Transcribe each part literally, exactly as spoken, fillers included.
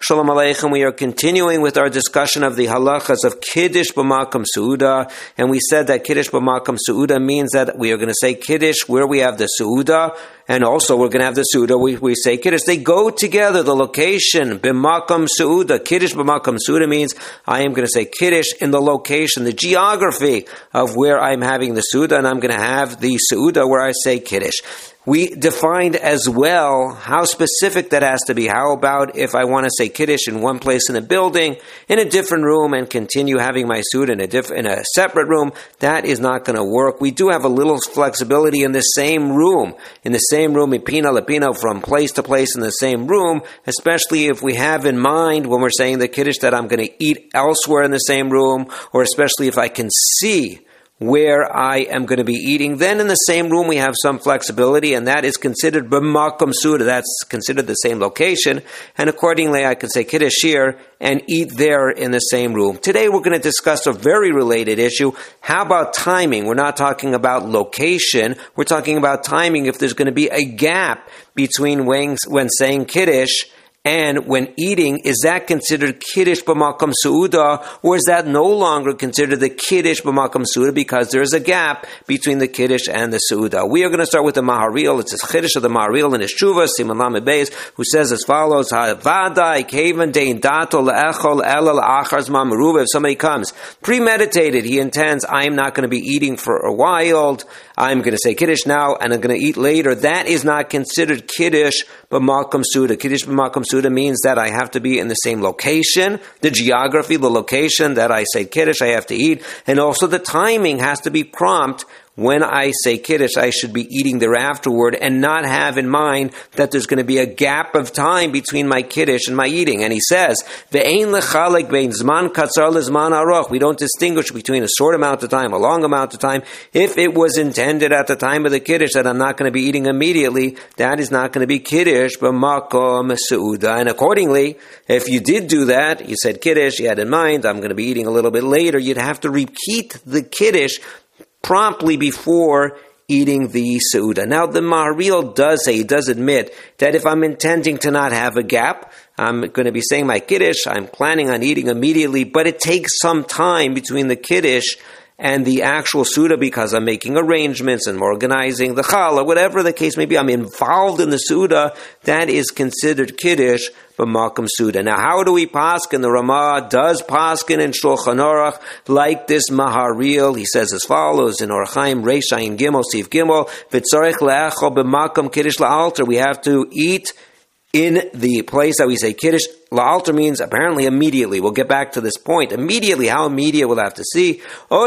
Shalom Aleichem. We are continuing with our discussion of the halachas of Kiddush b'Makom Seuda, and we said that Kiddush b'Makom Seuda means that we are going to say Kiddush where we have the Seuda, and also we're going to have the Seuda. We, we say Kiddush. They go together. The location b'Makom Seuda, Kiddush b'Makom Seuda means I am going to say Kiddush in the location, the geography of where I'm having the Seuda, and I'm going to have the Seuda where I say Kiddush. We defined as well how specific that has to be. How about if I want to say Kiddush in one place in a building, in a different room, and continue having my Seuda in a diff- in a separate room? That is not going to work. We do have a little flexibility in the same room, in the same room, Pina Lapino, from place to place in the same room, especially if we have in mind when we're saying the Kiddush that I'm going to eat elsewhere in the same room, or especially if I can see where I am going to be eating. Then in the same room we have some flexibility, and that is considered b'makom seuda. That's considered the same location, and accordingly I can say Kiddush here and eat there in the same room. Today we're going to discuss a very related issue. How about timing? We're not talking about location. We're talking about timing. If there's going to be a gap between when, when saying Kiddush and when eating, is that considered Kiddush b'Makom Seuda, or is that no longer considered the Kiddush b'Makom Seuda because there is a gap between the Kiddush and the Seuda? We are going to start with the Maharil. It's a Kiddush of the Maharil in his Shuvah, Siman Lamed Beis, who says as follows: Havadai kevan dein dato le'echol elal achar zman meruba. If somebody comes premeditated, he intends, I am not going to be eating for a while, I'm going to say Kiddush now, and I'm going to eat later. That is not considered Kiddush b'Makom Seuda. Kiddush b'Makom Seuda means that I have to be in the same location, the geography, the location that I say Kiddush, I have to eat, and also the timing has to be prompt. When I say Kiddush, I should be eating there afterward and not have in mind that there's going to be a gap of time between my Kiddush and my eating. And he says, Ve'ein lechalek bein zman katzar lezman aroch. We don't distinguish between a short amount of time, a long amount of time. If it was intended at the time of the Kiddush that I'm not going to be eating immediately, that is not going to be Kiddush b'Makom Seuda. And accordingly, if you did do that, you said Kiddush, you had in mind, I'm going to be eating a little bit later, you'd have to repeat the Kiddush promptly before eating the Seuda. Now, the Maharil does say, he does admit that if I'm intending to not have a gap, I'm going to be saying my Kiddush, I'm planning on eating immediately, but it takes some time between the Kiddush and the actual Seuda because I'm making arrangements and organizing the challah, whatever the case may be, I'm involved in the Seuda, that is considered Kiddush b'Makom Seuda. Now, how do we paskin? The Ramah does paskin in Shulchan Aruch like this Maharil. He says as follows in Orach Chaim Reish Ayin Gimel Sif Gimel V'tzarich le'echol b'Makom Kiddush la'alter. We have to eat in the place that we say Kiddush. La'alter means apparently immediately. We'll get back to this point. Immediately, how immediate we'll have to see.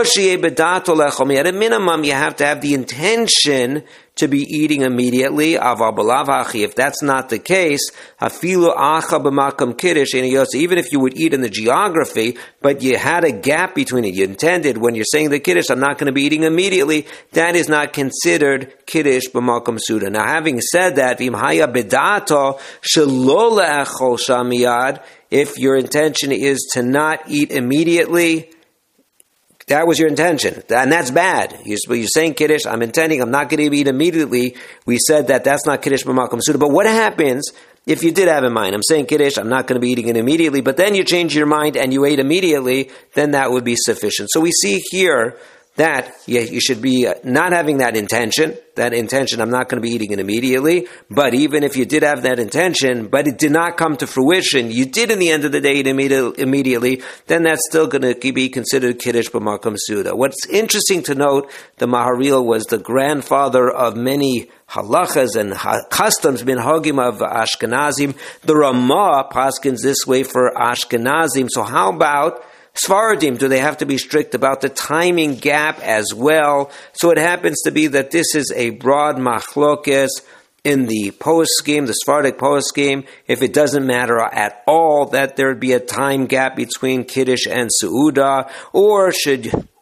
At a minimum, you have to have the intention to be eating immediately. If that's not the case, even if you would eat in the geography, but you had a gap between it, you intended when you're saying the Kiddush, I'm not going to be eating immediately, that is not considered Kiddush b'Makom Seuda. Now, having said that, if your intention is to not eat immediately, that was your intention, and that's bad. You're, you're saying Kiddush, I'm intending, I'm not going to eat immediately. We said that that's not Kiddush b'Makom Seuda. But what happens if you did have in mind, I'm saying Kiddush, I'm not going to be eating it immediately, but then you change your mind and you ate immediately, then that would be sufficient. So we see here that you, you should be not having that intention, that intention, I'm not going to be eating it immediately, but even if you did have that intention, but it did not come to fruition, you did in the end of the day eat immediately, then that's still going to be considered Kiddush b'Makom Seuda. What's interesting to note, the Maharil was the grandfather of many halachas and ha- customs, min hagim of Ashkenazim. The Ramah paskins this way for Ashkenazim. So how about Sfaradim? Do they have to be strict about the timing gap as well? So it happens to be that this is a broad machlokes in the poskim, the Sephardic poskim, if it doesn't matter at all that there would be a time gap between Kiddush and Seuda, or should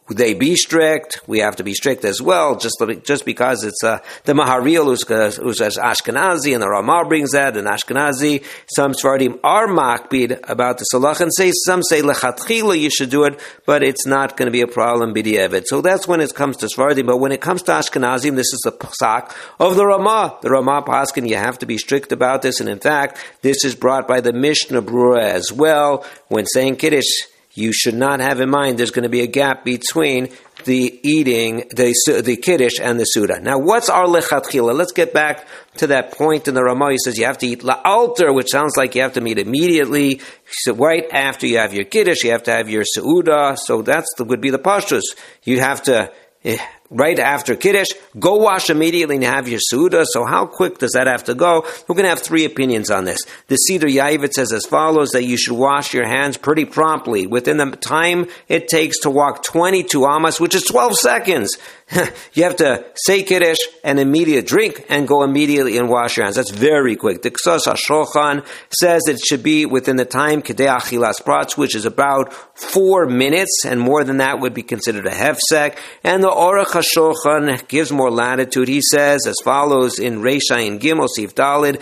they be strict? We have to be strict as well, just just because it's uh, the Maharil who's, who's Ashkenazi, and the Ramah brings that, and Ashkenazi. Some Sfardim are makbid about the Salach, and say some say lechatchila you should do it, but it's not going to be a problem b'di'evet. So that's when it comes to Sfardim. But when it comes to Ashkenazim, this is the psak of the Ramah. The Ramah paskin, you have to be strict about this, and in fact, this is brought by the Mishnah Brura as well. When saying Kiddush, you should not have in mind there's going to be a gap between the eating, the the Kiddush and the Suda. Now, what's our lechatchila? Let's get back to that point in the Ramah. He says you have to eat la'alter, which sounds like you have to eat immediately. So right after you have your Kiddush, you have to have your Suda. So that's the, would be the pashtus. You have to... Eh, right after Kiddush, go wash immediately and have your Suda. So how quick does that have to go? We're going to have three opinions on this. The Siddur Ya'ivit says as follows, that you should wash your hands pretty promptly, within the time it takes to walk twenty-two amas, which is twelve seconds. You have to say Kiddush and immediate drink and go immediately and wash your hands. That's very quick. The Ksos HaShulchan says it should be within the time Kedei Achilas Pratz, which is about four minutes, and more than that would be considered a hefsek. And the Aruch HaShulchan gives more latitude. He says as follows in Reisha in Gimel Sif Dalid,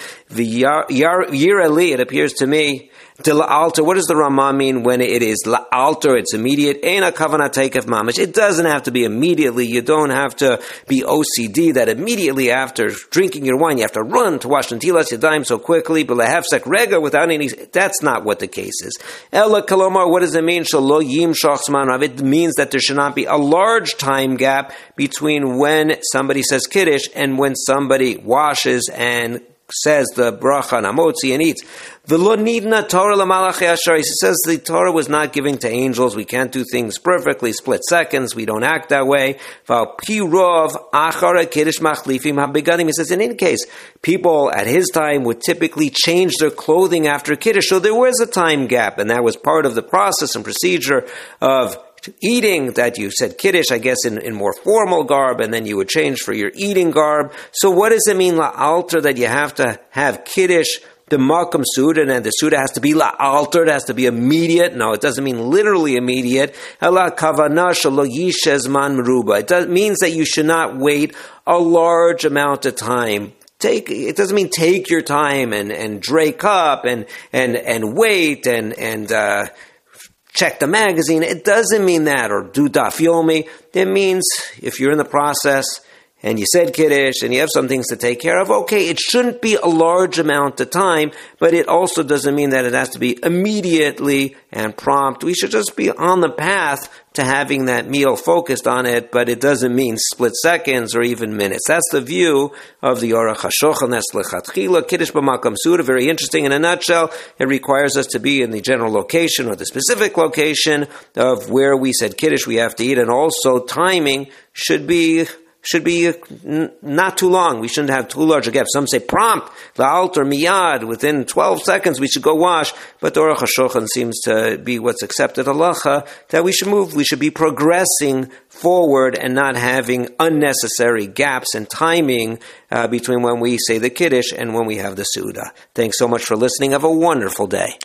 Yirali, it appears to me, to la'alter. What does the Ramah mean when it is la'alter? It's immediate. Ein ha'kavana teikef mamish. It doesn't have to be immediately. You don't have to be O C D that immediately after drinking your wine you have to run to wash netilas yadayim so quickly. But lehefsek rega without any. That's not what the case is. Ela kalomar. What does it mean? Shalo yimshach zman rav. It means that there should not be a large time gap between when somebody says kiddush and when somebody washes and says the bracha namotzi and eats. V'lo nidna Torah l'malachei hashar. He says the Torah was not given to angels. We can't do things perfectly, split seconds. We don't act that way. V'al pi rov achara kiddush machlifim habegadim. He says in any case, people at his time would typically change their clothing after kiddush. So there was a time gap, and that was part of the process and procedure of eating, that you said Kiddush, I guess, in, in more formal garb, and then you would change for your eating garb. So what does it mean, la'alter, that you have to have Kiddush, the Makam Suda, and the Suda has to be la'alter, it has to be immediate? No, it doesn't mean literally immediate. Ela kavana shelo yishez man meruba. It does, means that you should not wait a large amount of time. Take, it doesn't mean take your time and, and drake up and, and, and wait and, and, uh, check the magazine. It doesn't mean that, or do daf yomi. It means if you're in the process and you said Kiddush and you have some things to take care of, okay, it shouldn't be a large amount of time, but it also doesn't mean that it has to be immediately and prompt. We should just be on the path to having that meal focused on it, but it doesn't mean split seconds or even minutes. That's the view of the Aruch HaShulchan. That's lechatchila. Kiddush b'makam suda, very interesting. In a nutshell, it requires us to be in the general location or the specific location of where we said Kiddush we have to eat, and also timing should be should be n- not too long. We shouldn't have too large a gap. Some say prompt, la'alter miyad, within twelve seconds we should go wash. But the Aruch HaShulchan seems to be what's accepted halacha, that we should move, we should be progressing forward and not having unnecessary gaps in timing uh, between when we say the Kiddush and when we have the Suda. Thanks so much for listening. Have a wonderful day.